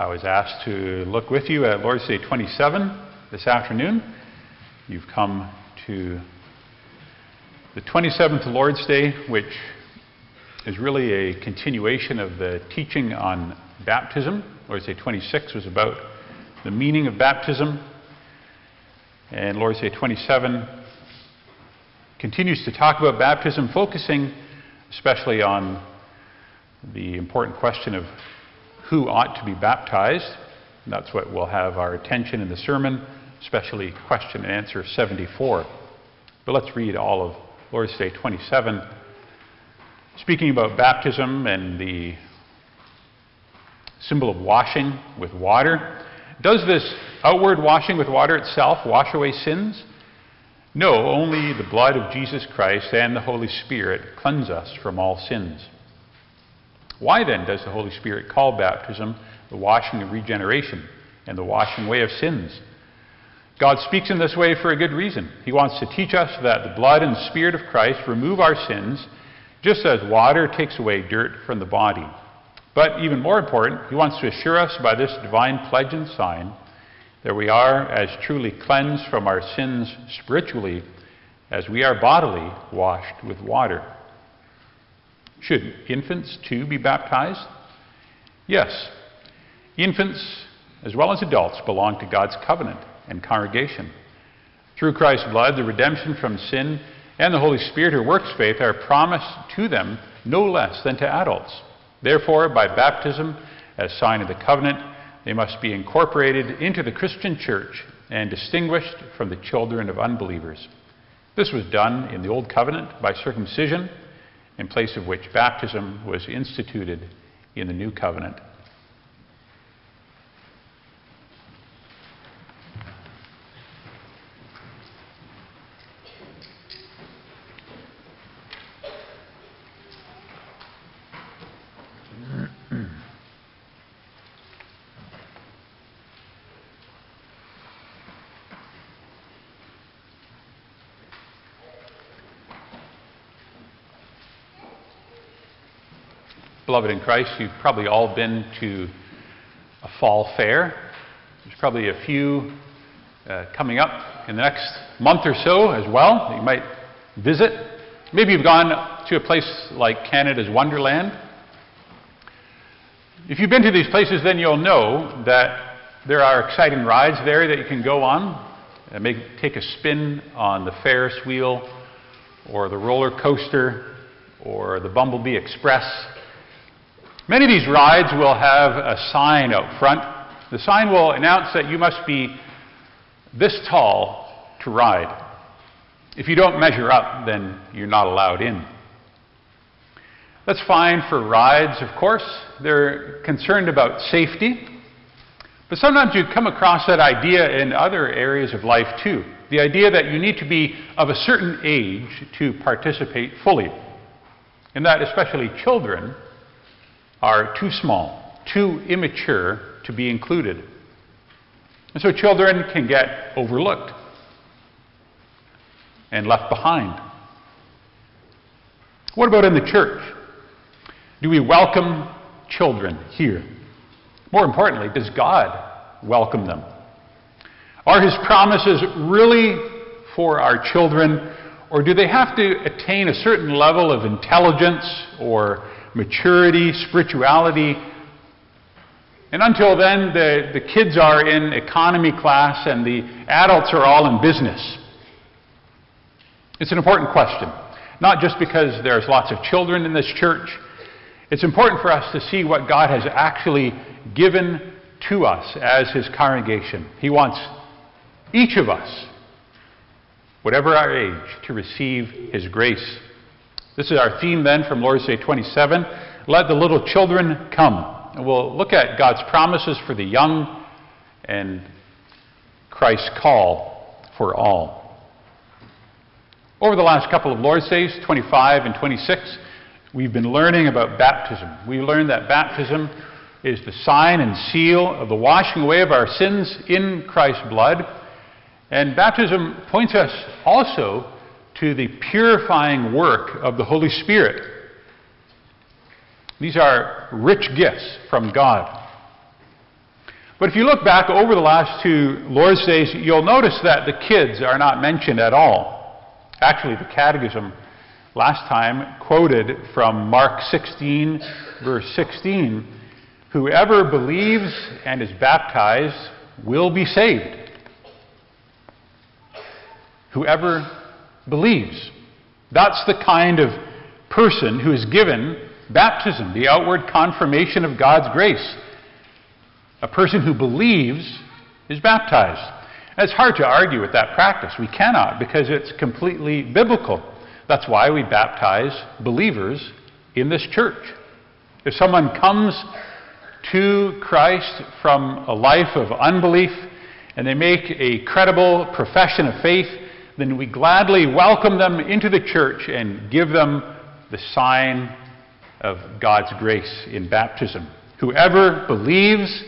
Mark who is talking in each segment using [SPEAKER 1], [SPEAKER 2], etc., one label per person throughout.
[SPEAKER 1] I was asked to look with you at Lord's Day 27 this afternoon. You've come to the 27th Lord's Day, which is really a continuation of the teaching on baptism. Lord's Day 26 was about the meaning of baptism, and Lord's Day 27 continues to talk about baptism, focusing especially on the important question of who ought to be baptized. And that's what will have our attention in the sermon, especially question and answer 74. But let's read all of Lord's Day 27, speaking about baptism and the symbol of washing with water. Does this outward washing with water itself wash away sins? No, only the blood of Jesus Christ and the Holy Spirit cleanse us from all sins. Why then does the Holy Spirit call baptism the washing of regeneration and the washing away of sins? God speaks in this way for a good reason. He wants to teach us that the blood and Spirit of Christ remove our sins, just as water takes away dirt from the body. But even more important, he wants to assure us by this divine pledge and sign that we are as truly cleansed from our sins spiritually as we are bodily washed with water. Should infants too be baptized? Yes. Infants, as well as adults, belong to God's covenant and congregation. Through Christ's blood, the redemption from sin and the Holy Spirit who works faith are promised to them no less than to adults. Therefore, by baptism, as sign of the covenant, they must be incorporated into the Christian church and distinguished from the children of unbelievers. This was done in the Old Covenant by circumcision, in place of which baptism was instituted in the New Covenant. Beloved in Christ, you've probably all been to a fall fair. There's probably a few coming up in the next month or so as well that you might visit. Maybe you've gone to a place like Canada's Wonderland. If you've been to these places, then you'll know that there are exciting rides there that you can go on. Maybe take a spin on the Ferris wheel or the roller coaster or the Bumblebee Express. Many of these rides will have a sign out front. The sign will announce that you must be this tall to ride. If you don't measure up, then you're not allowed in. That's fine for rides, of course. They're concerned about safety. But sometimes you come across that idea in other areas of life too. The idea that you need to be of a certain age to participate fully. And that especially children are too small, too immature to be included. And so children can get overlooked and left behind. What about in the church? Do we welcome children here? More importantly, does God welcome them? Are his promises really for our children, or do they have to attain a certain level of intelligence or maturity, spirituality? And until then, the kids are in economy class and the adults are all in business. It's an important question, not just because there's lots of children in this church. It's important for us to see what God has actually given to us as his congregation. He wants each of us, whatever our age, to receive his grace. This is our theme then from Lord's Day 27. Let the little children come. And we'll look at God's promises for the young and Christ's call for all. Over the last couple of Lord's Days, 25 and 26, we've been learning about baptism. We learned that baptism is the sign and seal of the washing away of our sins in Christ's blood. And baptism points us also to the purifying work of the Holy Spirit. These are rich gifts from God. But if you look back over the last two Lord's Days, you'll notice that the kids are not mentioned at all. Actually, the Catechism last time quoted from Mark 16, verse 16, "Whoever believes and is baptized will be saved." Whoever believes. That's the kind of person who is given baptism, the outward confirmation of God's grace. A person who believes is baptized. And it's hard to argue with that practice. We cannot, because it's completely biblical. That's why we baptize believers in this church. If someone comes to Christ from a life of unbelief and they make a credible profession of faith, then we gladly welcome them into the church and give them the sign of God's grace in baptism. Whoever believes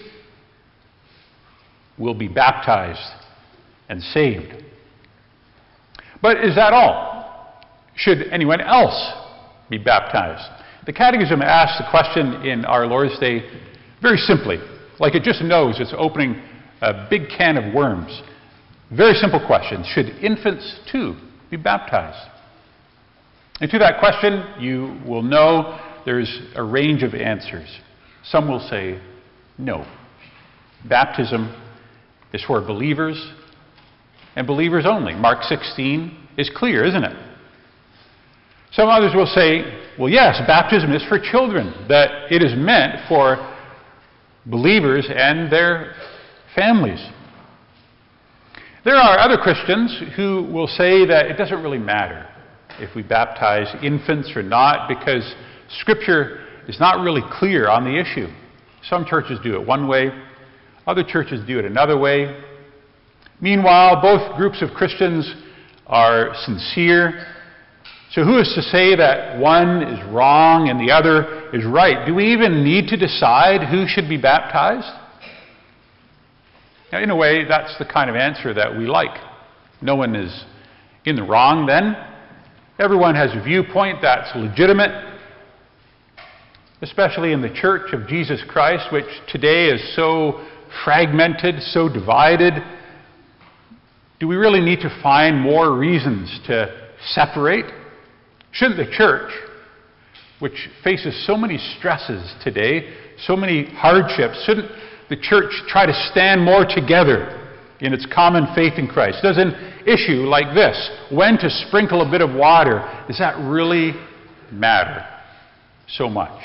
[SPEAKER 1] will be baptized and saved. But is that all? Should anyone else be baptized? The Catechism asks the question in our Lord's Day very simply, like it just knows it's opening a big can of worms. Very simple question. Should infants too be baptized? And to that question, you will know there's a range of answers. Some will say no. Baptism is for believers and believers only. Mark 16 is clear, isn't it? Some others will say, well, yes, baptism is for children, that it is meant for believers and their families. There are other Christians who will say that it doesn't really matter if we baptize infants or not, because Scripture is not really clear on the issue. Some churches do it one way, other churches do it another way. Meanwhile, both groups of Christians are sincere. So who is to say that one is wrong and the other is right? Do we even need to decide who should be baptized? Now, in a way, that's the kind of answer that we like. No one is in the wrong then. Everyone has a viewpoint that's legitimate, especially in the Church of Jesus Christ, which today is so fragmented, so divided. Do we really need to find more reasons to separate? Shouldn't the church, which faces so many stresses today, so many hardships, shouldn't the church try to stand more together in its common faith in Christ? Does an issue like this, when to sprinkle a bit of water, does that really matter so much?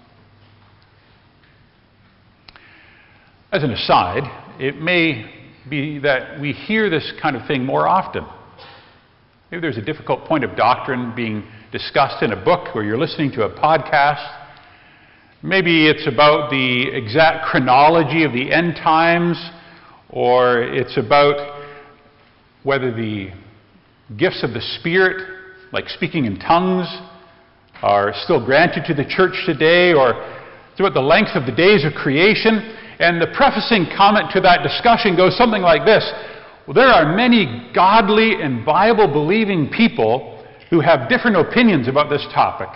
[SPEAKER 1] As an aside, it may be that we hear this kind of thing more often. Maybe there's a difficult point of doctrine being discussed in a book, or you're listening to a podcast. Maybe it's about the exact chronology of the end times, or it's about whether the gifts of the Spirit, like speaking in tongues, are still granted to the church today, or it's about the length of the days of creation. And the prefacing comment to that discussion goes something like this: well, there are many godly and Bible-believing people who have different opinions about this topic.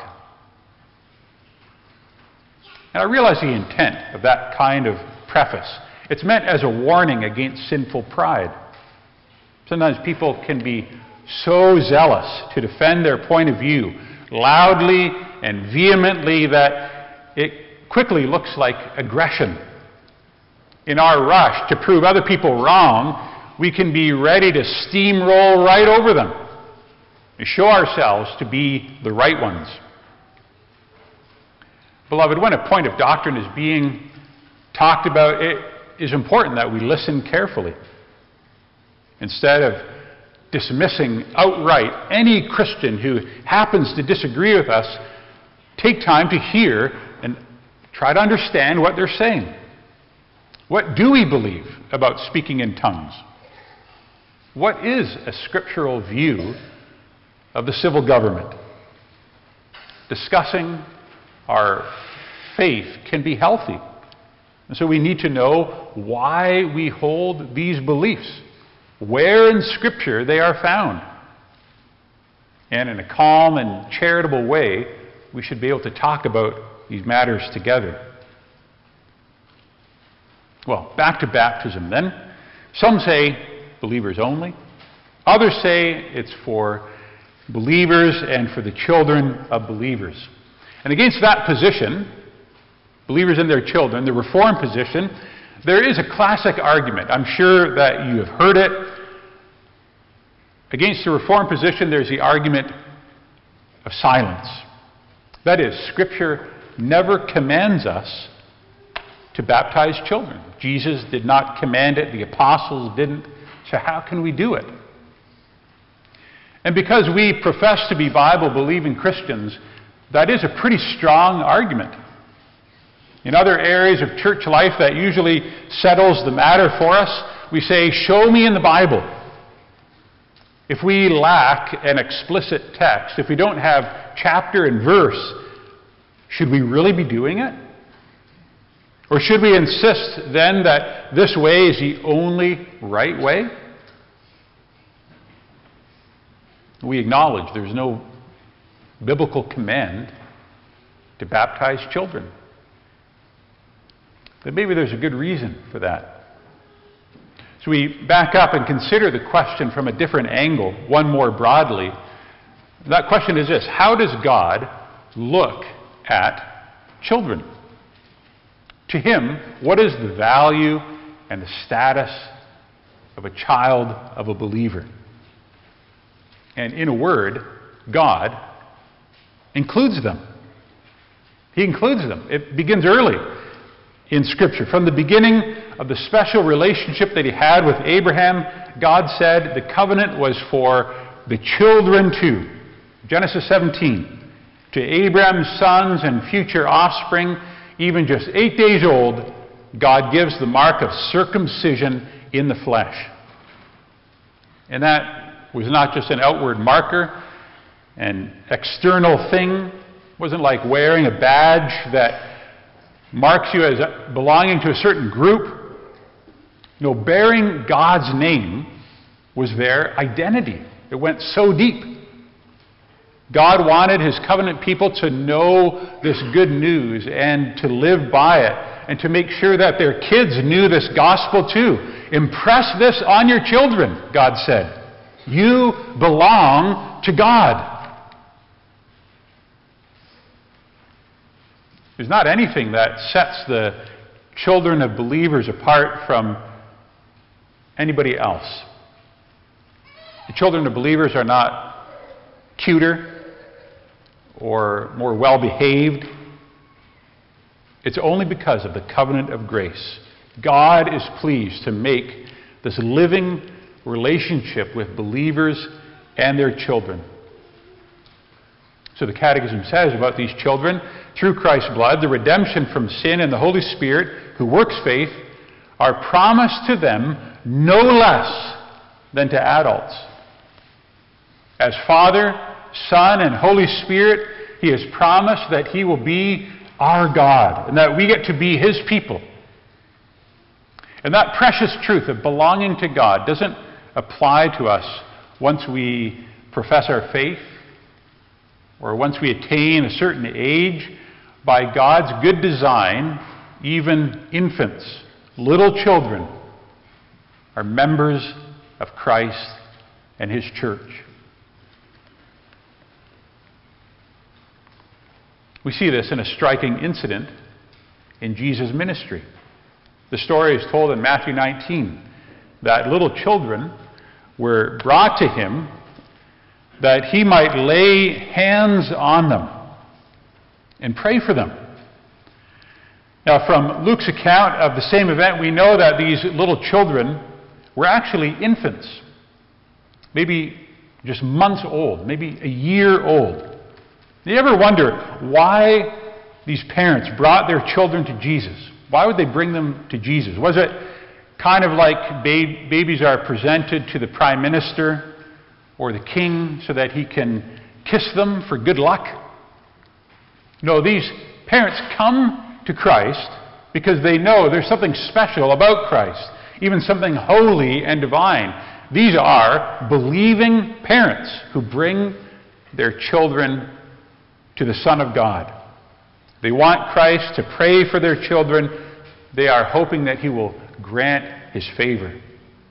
[SPEAKER 1] And I realize the intent of that kind of preface. It's meant as a warning against sinful pride. Sometimes people can be so zealous to defend their point of view loudly and vehemently that it quickly looks like aggression. In our rush to prove other people wrong, we can be ready to steamroll right over them and show ourselves to be the right ones. Beloved, when a point of doctrine is being talked about, it is important that we listen carefully. Instead of dismissing outright any Christian who happens to disagree with us, take time to hear and try to understand what they're saying. What do we believe about speaking in tongues? What is a scriptural view of the civil government? Discussing our faith can be healthy. And so we need to know why we hold these beliefs, where in Scripture they are found. And in a calm and charitable way, we should be able to talk about these matters together. Well, back to baptism then. Some say believers only. Others say it's for believers and for the children of believers. And against that position, believers and their children, the Reformed position, there is a classic argument. I'm sure that you have heard it. Against the Reformed position, there's the argument of silence. That is, Scripture never commands us to baptize children. Jesus did not command it. The apostles didn't. So how can we do it? And because we profess to be Bible-believing Christians, that is a pretty strong argument. In other areas of church life that usually settles the matter for us, we say, show me in the Bible. If we lack an explicit text, if we don't have chapter and verse, should we really be doing it? Or should we insist then that this way is the only right way? We acknowledge there's no biblical command to baptize children. But maybe there's a good reason for that. So we back up and consider the question from a different angle, one more broadly. That question is this: how does God look at children? To him, what is the value and the status of a child of a believer? And in a word, God includes them. He includes them. It begins early in Scripture. From the beginning of the special relationship that he had with Abraham, God said the covenant was for the children too. Genesis 17. To Abraham's sons and future offspring, even just 8 days old, God gives the mark of circumcision in the flesh. And that was not just an outward marker, an external thing. It wasn't like wearing a badge that marks you as belonging to a certain group. No, bearing God's name was their identity. It went so deep. God wanted his covenant people to know this good news and to live by it and to make sure that their kids knew this gospel too. Impress this on your children, God said. You belong to God. There's not anything that sets the children of believers apart from anybody else. The children of believers are not cuter or more well-behaved. It's only because of the covenant of grace. God is pleased to make this living relationship with believers and their children. So the Catechism says about these children, through Christ's blood, the redemption from sin and the Holy Spirit, who works faith, are promised to them no less than to adults. As Father, Son, and Holy Spirit, he has promised that he will be our God and that we get to be his people. And that precious truth of belonging to God doesn't apply to us once we profess our faith or once we attain a certain age. By God's good design, even infants, little children, are members of Christ and his church. We see this in a striking incident in Jesus' ministry. The story is told in Matthew 19, that little children were brought to him that he might lay hands on them and pray for them. Now, from Luke's account of the same event, we know that these little children were actually infants, maybe just months old, maybe a year old. Do you ever wonder why these parents brought their children to Jesus? Why would they bring them to Jesus? Was it kind of like babies are presented to the prime minister or the king so that he can kiss them for good luck? No, these parents come to Christ because they know there's something special about Christ, even something holy and divine. These are believing parents who bring their children to the Son of God. They want Christ to pray for their children They are hoping that he will grant his favor.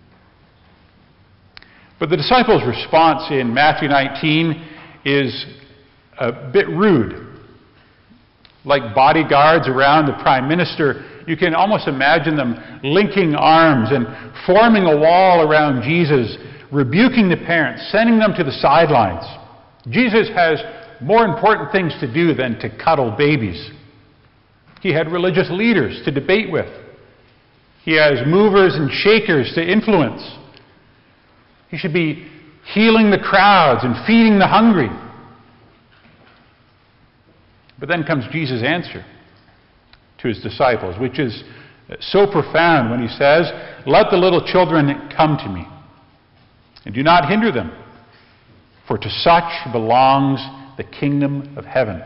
[SPEAKER 1] But the disciples' response in Matthew 19 is a bit rude. Like bodyguards around the prime minister, you can almost imagine them linking arms and forming a wall around Jesus, rebuking the parents, sending them to the sidelines. Jesus has more important things to do than to cuddle babies. He had religious leaders to debate with. He has movers and shakers to influence. He should be healing the crowds and feeding the hungry. But then comes Jesus' answer to his disciples, which is so profound when he says, "Let the little children come to me, and do not hinder them, for to such belongs the kingdom of heaven."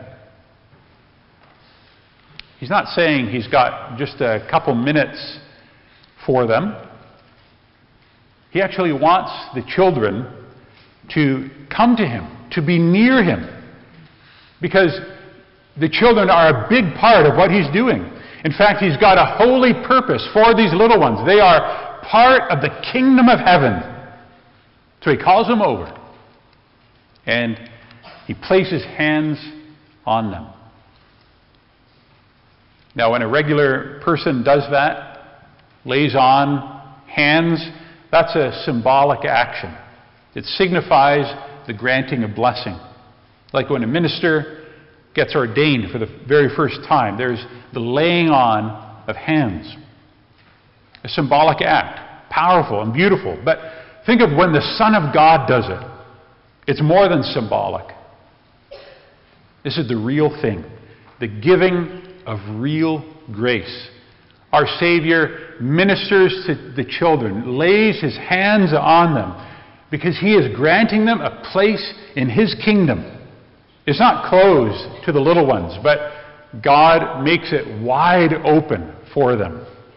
[SPEAKER 1] He's not saying he's got just a couple minutes for them. He actually wants the children to come to him, to be near him, because the children are a big part of what he's doing. In fact, he's got a holy purpose for these little ones. They are part of the kingdom of heaven. So he calls them over, and he places hands on them. Now, when a regular person does that, lays on hands, that's a symbolic action. It signifies the granting of blessing. Like when a minister gets ordained for the very first time, there's the laying on of hands. A symbolic act, powerful and beautiful. But think of when the Son of God does it. It's more than symbolic. This is the real thing, the giving of real grace. Our Savior ministers to the children, lays his hands on them, because he is granting them a place in his kingdom. It's not closed to the little ones, but God makes it wide open for them.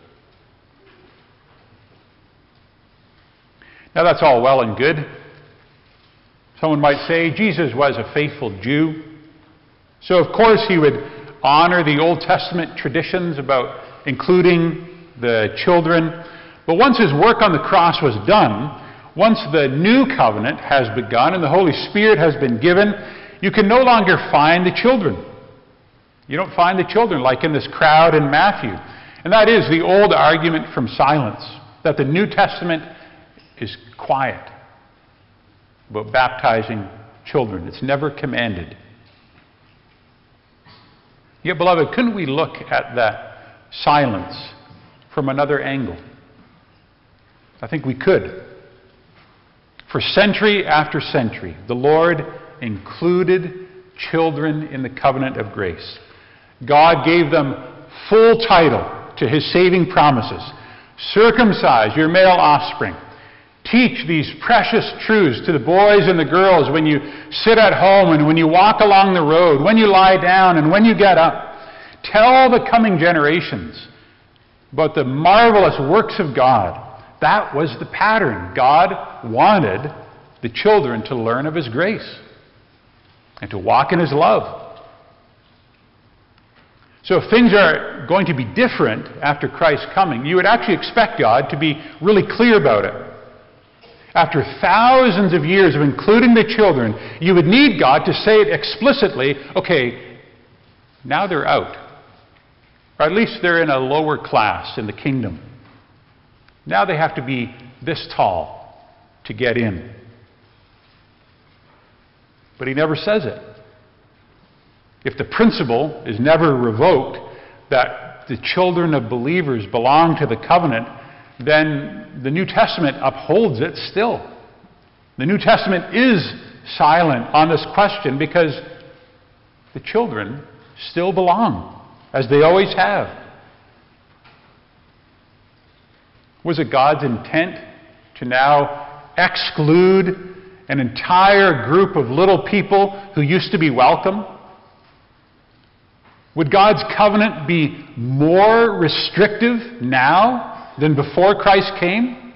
[SPEAKER 1] Now that's all well and good. Someone might say Jesus was a faithful Jew, so of course he would honor the Old Testament traditions about including the children. But once his work on the cross was done, once the new covenant has begun and the Holy Spirit has been given, you can no longer find the children. You don't find the children like in this crowd in Matthew. And that is the old argument from silence, that the New Testament is quiet about baptizing children. It's never commanded. Yet, beloved, couldn't we look at that silence from another angle? I think we could. For century after century, the Lord included children in the covenant of grace. God gave them full title to his saving promises. Circumcise your male offspring. Teach these precious truths to the boys and the girls when you sit at home and when you walk along the road, when you lie down and when you get up. Tell the coming generations about the marvelous works of God. That was the pattern. God wanted the children to learn of his grace and to walk in his love. So if things are going to be different after Christ's coming, you would actually expect God to be really clear about it. After thousands of years of including the children, you would need God to say it explicitly, okay, now they're out. Or at least they're in a lower class in the kingdom. Now they have to be this tall to get in. But he never says it. If the principle is never revoked that the children of believers belong to the covenant, then the New Testament upholds it still. The New Testament is silent on this question because the children still belong, as they always have. Was it God's intent to now exclude an entire group of little people who used to be welcome? Would God's covenant be more restrictive now than before Christ came?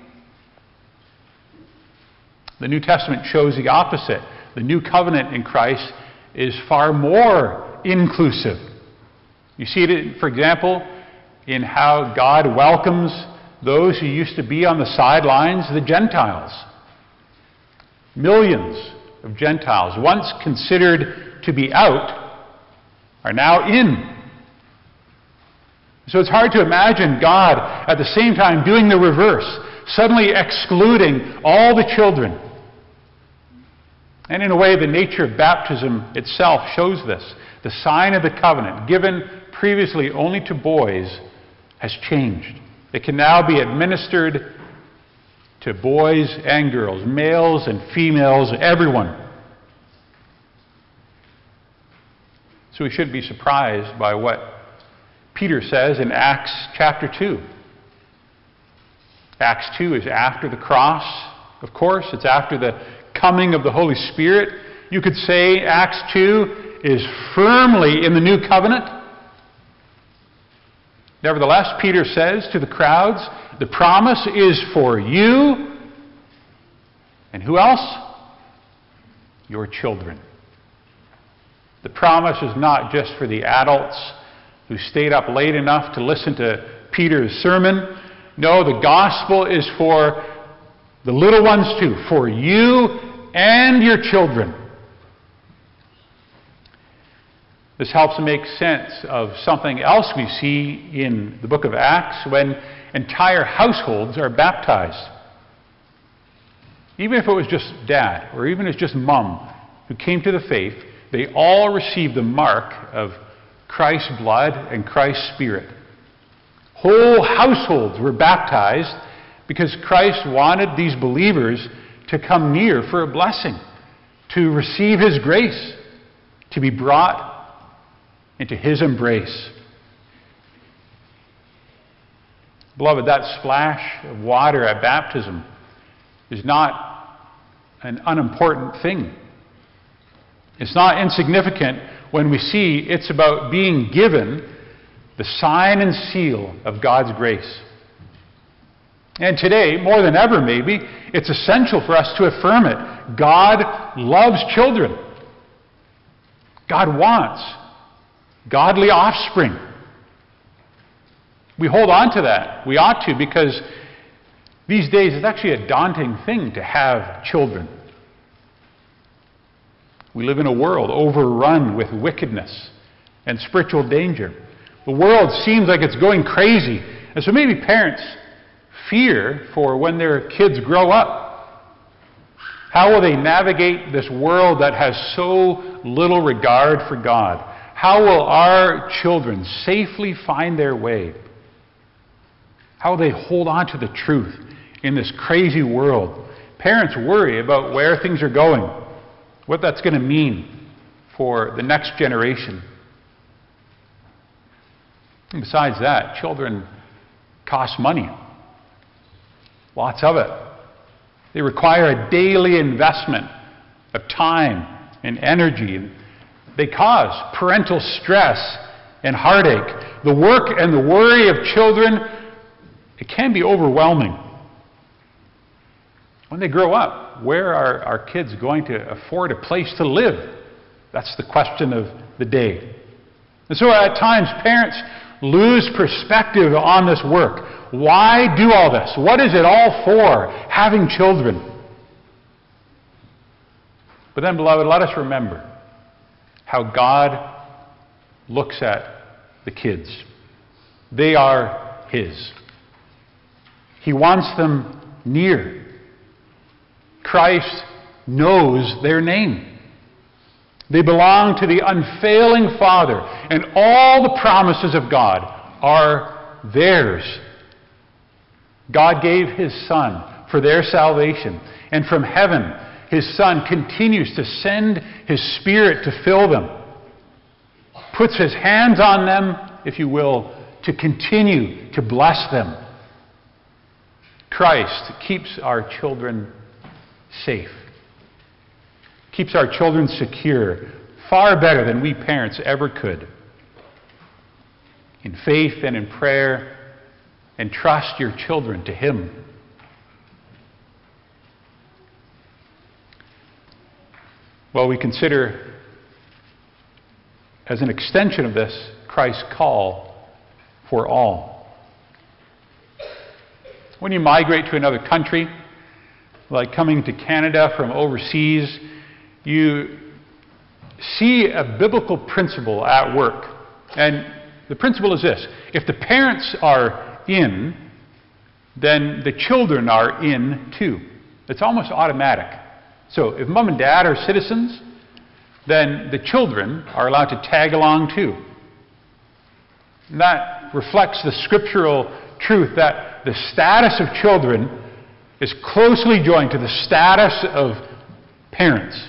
[SPEAKER 1] The New Testament shows the opposite. The new covenant in Christ is far more inclusive. You see it, for example, in how God welcomes those who used to be on the sidelines, the Gentiles. Millions of Gentiles, once considered to be out, are now in. So it's hard to imagine God at the same time doing the reverse, suddenly excluding all the children. And in a way, the nature of baptism itself shows this. The sign of the covenant, given previously only to boys, has changed. It can now be administered to boys and girls, males and females, everyone. So we shouldn't be surprised by what Peter says in Acts chapter 2. Acts 2 is after the cross, of course. It's after the coming of the Holy Spirit. You could say Acts 2 is firmly in the new covenant. Nevertheless, Peter says to the crowds, the promise is for you. And who else? Your children. The promise is not just for the adults who stayed up late enough to listen to Peter's sermon. No, the gospel is for the little ones too, for you and your children. This helps to make sense of something else we see in the book of Acts when entire households are baptized. Even if it was just dad or even if it's just mom who came to the faith, they all received the mark of Christ's blood and Christ's Spirit. Whole households were baptized because Christ wanted these believers to come near for a blessing, to receive His grace, to be brought into His embrace. Beloved, that splash of water at baptism is not an unimportant thing. It's not insignificant when we see it's about being given the sign and seal of God's grace. And today, more than ever maybe, it's essential for us to affirm it. God loves children. God wants godly offspring. We hold on to that. We ought to, because these days it's actually a daunting thing to have children. We live in a world overrun with wickedness and spiritual danger. The world seems like it's going crazy. And so maybe parents fear for when their kids grow up. How will they navigate this world that has so little regard for God? How will our children safely find their way? How will they hold on to the truth in this crazy world? Parents worry about where things are going, what that's going to mean for the next generation. And besides that, children cost money. Lots of it. They require a daily investment of time and energy. They cause parental stress and heartache. The work and the worry of children, it can be overwhelming. When they grow up, where are our kids going to afford a place to live? That's the question of the day. And so at times, parents lose perspective on this work. Why do all this? What is it all for, having children? But then, beloved, let us remember how God looks at the kids. They are His. He wants them near. Christ knows their name. They belong to the unfailing Father, and all the promises of God are theirs. God gave His Son for their salvation, and from heaven, His Son continues to send His Spirit to fill them, puts His hands on them, if you will, to continue to bless them. Christ keeps our children safe, keeps our children secure, far better than we parents ever could. In faith and in prayer, entrust your children to Him. Well, we consider, as an extension of this, Christ's call for all. When you migrate to another country, like coming to Canada from overseas, you see a biblical principle at work. And the principle is this: if the parents are in, then the children are in too. It's almost automatic. So if mom and dad are citizens, then the children are allowed to tag along too. And that reflects the scriptural truth that the status of children is closely joined to the status of parents.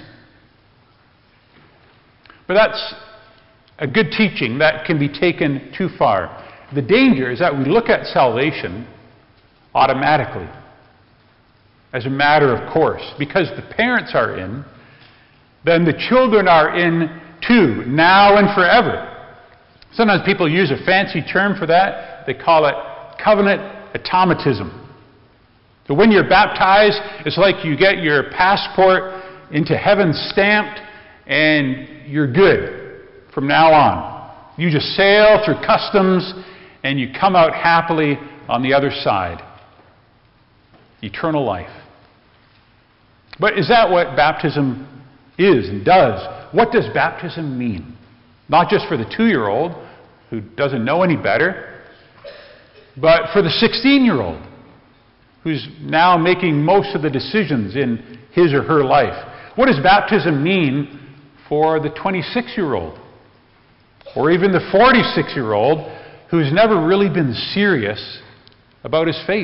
[SPEAKER 1] But that's a good teaching that can be taken too far. The danger is that we look at salvation automatically, as a matter of course. Because the parents are in, then the children are in too, now and forever. Sometimes people use a fancy term for that. They call it covenant automatism. So when you're baptized, it's like you get your passport into heaven stamped and you're good from now on. You just sail through customs and you come out happily on the other side. Eternal life. But is that what baptism is and does? What does baptism mean? Not just for the 2-year-old who doesn't know any better, but for the 16-year-old who's now making most of the decisions in his or her life. What does baptism mean for the 26-year-old? Or even the 46-year-old who's never really been serious about his faith?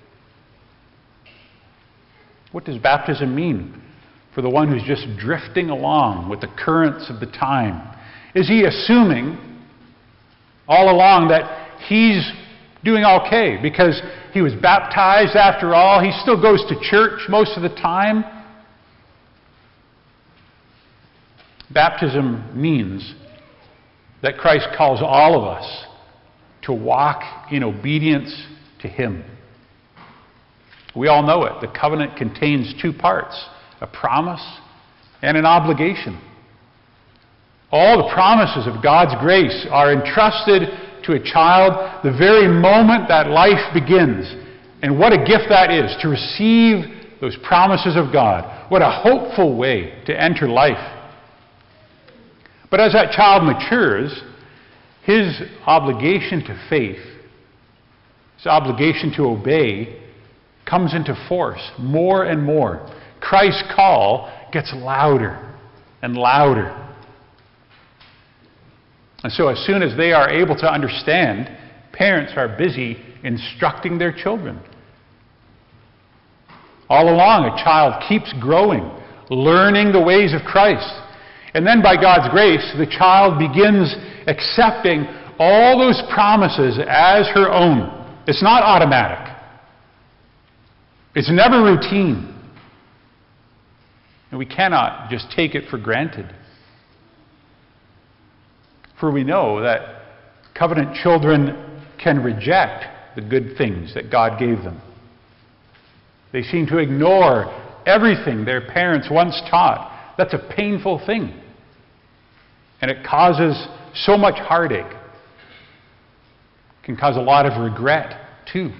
[SPEAKER 1] What does baptism mean for the one who's just drifting along with the currents of the time? Is he assuming all along that he's doing okay because he was baptized after all? He still goes to church most of the time? Baptism means that Christ calls all of us to walk in obedience to him. We all know it. The covenant contains 2 parts, a promise and an obligation. All the promises of God's grace are entrusted to a child the very moment that life begins. And what a gift that is, to receive those promises of God. What a hopeful way to enter life. But as that child matures, his obligation to faith, his obligation to obey, comes into force more and more. Christ's call gets louder and louder. And so as soon as they are able to understand, parents are busy instructing their children. All along, a child keeps growing, learning the ways of Christ. And then by God's grace, the child begins accepting all those promises as her own. It's not automatic. It's never routine. And we cannot just take it for granted. For we know that covenant children can reject the good things that God gave them. They seem to ignore everything their parents once taught. That's a painful thing. And it causes so much heartache. It can cause a lot of regret, too.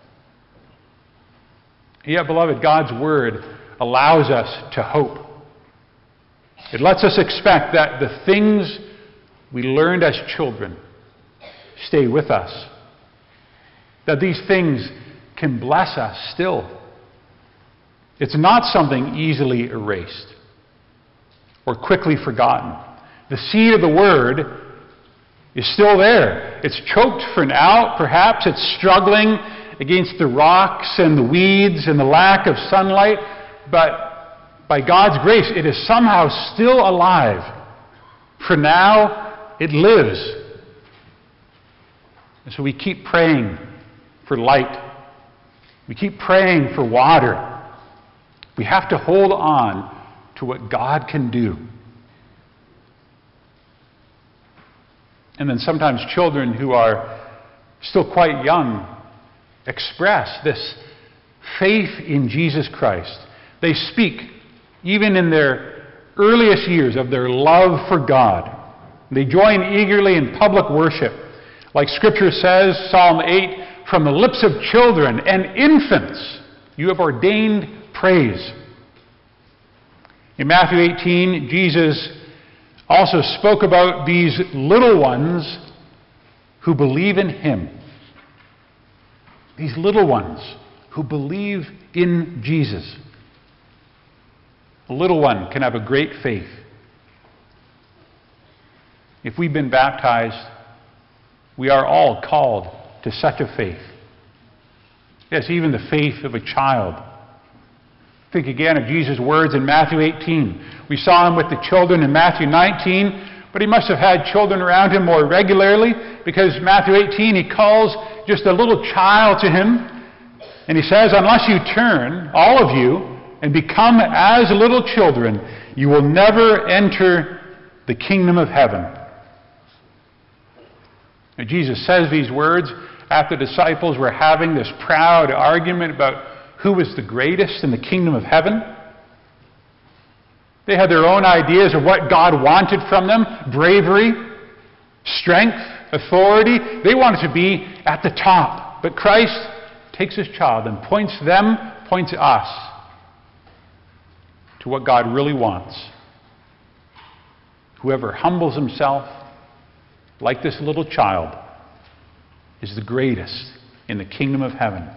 [SPEAKER 1] Yet, beloved, God's Word allows us to hope. It lets us expect that the things we learned as children stay with us. That these things can bless us still. It's not something easily erased or quickly forgotten. The seed of the Word is still there. It's choked for now. Perhaps it's struggling against the rocks and the weeds and the lack of sunlight, but by God's grace, it is somehow still alive. For now, it lives. And so we keep praying for light. We keep praying for water. We have to hold on to what God can do. And then sometimes children who are still quite young express this faith in Jesus Christ. They speak, even in their earliest years, of their love for God. They join eagerly in public worship. Like Scripture says, Psalm 8, from the lips of children and infants you have ordained praise. In Matthew 18, Jesus also spoke about these little ones who believe in him. These little ones who believe in Jesus. A little one can have a great faith. If we've been baptized, we are all called to such a faith. Yes, even the faith of a child. Think again of Jesus' words in Matthew 18. We saw him with the children in Matthew 19, but he must have had children around him more regularly, because Matthew 18 he calls just a little child to him, and he says, unless you turn, all of you, and become as little children, you will never enter the kingdom of heaven. Now, Jesus says these words after the disciples were having this proud argument about who was the greatest in the kingdom of heaven. They had their own ideas of what God wanted from them: bravery, strength, authority. They wanted to be at the top. But Christ takes his child and points us to what God really wants. Whoever humbles himself like this little child is the greatest in the kingdom of heaven.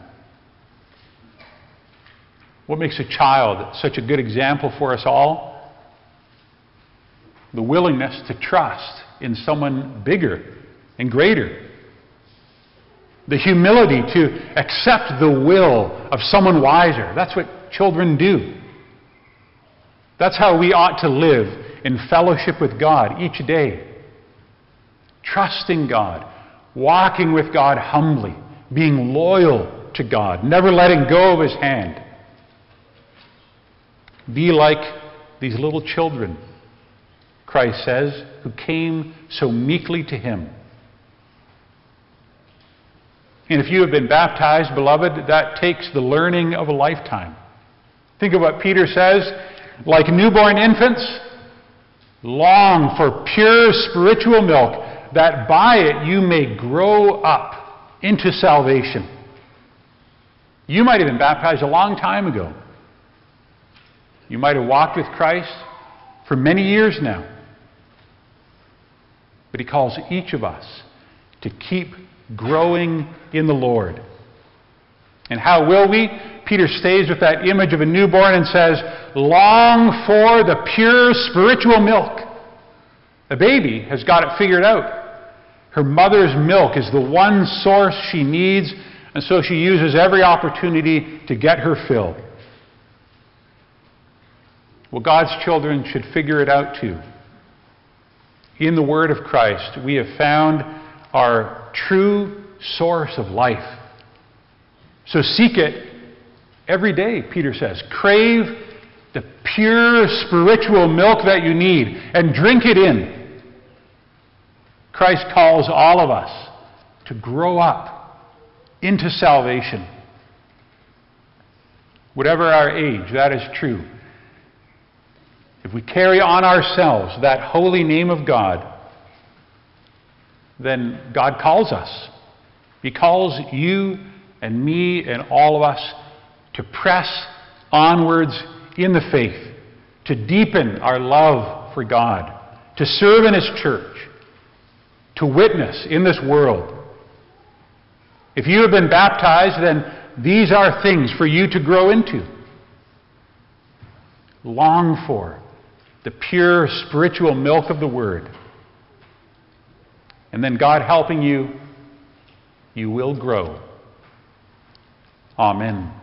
[SPEAKER 1] What makes a child such a good example for us all? The willingness to trust in someone bigger and greater. The humility to accept the will of someone wiser. That's what children do. That's how we ought to live in fellowship with God each day. Trusting God, walking with God humbly, being loyal to God, never letting go of his hand. Be like these little children, Christ says, who came so meekly to him. And if you have been baptized, beloved, that takes the learning of a lifetime. Think of what Peter says, like newborn infants, long for pure spiritual milk, that by it you may grow up into salvation. You might have been baptized a long time ago. You might have walked with Christ for many years now. But he calls each of us to keep growing in the Lord. And how will we? Peter stays with that image of a newborn and says, long for the pure spiritual milk. A baby has got it figured out. Her mother's milk is the one source she needs, and so she uses every opportunity to get her fill. Well, God's children should figure it out too. In the Word of Christ, we have found our true source of life. So seek it every day, Peter says. Crave the pure spiritual milk that you need and drink it in. Christ calls all of us to grow up into salvation. Whatever our age, that is true. If we carry on ourselves that holy name of God, then God calls us. He calls you and me and all of us to press onwards in the faith, to deepen our love for God, to serve in his church, to witness in this world. If you have been baptized, then these are things for you to grow into. Long for the pure spiritual milk of the Word. And then God helping you, you will grow. Amen.